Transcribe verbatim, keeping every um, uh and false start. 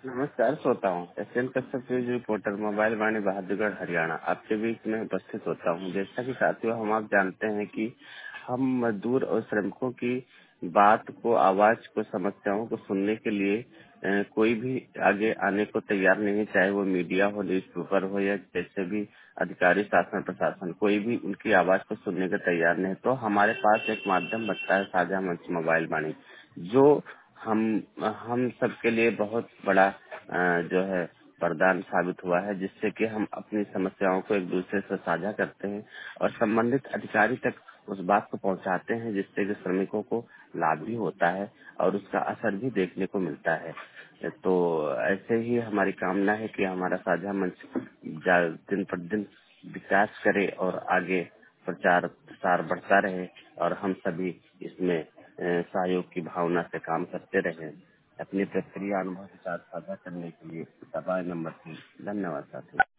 नमस्कार, सोता हूँ S N Kashyap news reporter mobile Vani Bahadurgarh Haryana आपके बीच में उपस्थित होता हूँ। जैसा कि साथियों हम आप जानते हैं कि हम मजदूर और श्रमिकों की बात को, आवाज को, समस्याओं को सुनने के लिए अ, कोई भी आगे आने को तैयार नहीं, चाहे वो मीडिया हो, न्यूज पेपर हो या जैसे भी अधिकारी, शासन, प्रशासन, कोई भी उनकी आवाज को सुनने को तैयार नहीं। तो हमारे पास एक माध्यम बचता है, साझा मंच मोबाइल वाणी, जो हम हम सबके लिए बहुत बड़ा अ, जो है वरदान साबित हुआ है, जिससे कि हम अपनी समस्याओं को एक दूसरे से साझा करते हैं और संबंधित अधिकारी तक उस बात को पहुंचाते हैं, जिससे कि श्रमिकों को लाभ भी होता है और उसका असर भी देखने को मिलता है। तो ऐसे ही हमारी कामना है कि हमारा साझा मंच जा- दिन पर दिन विकास करे और आगे प्रचार प्रसार बढ़ता रहे और हम सभी इसमें अ, सहयोग की भावना से काम करते रहें। अपनी प्रतिक्रिया, अनुभव के साथ साझा करने के लिए दबाए नंबर तीन। धन्यवाद साथियों।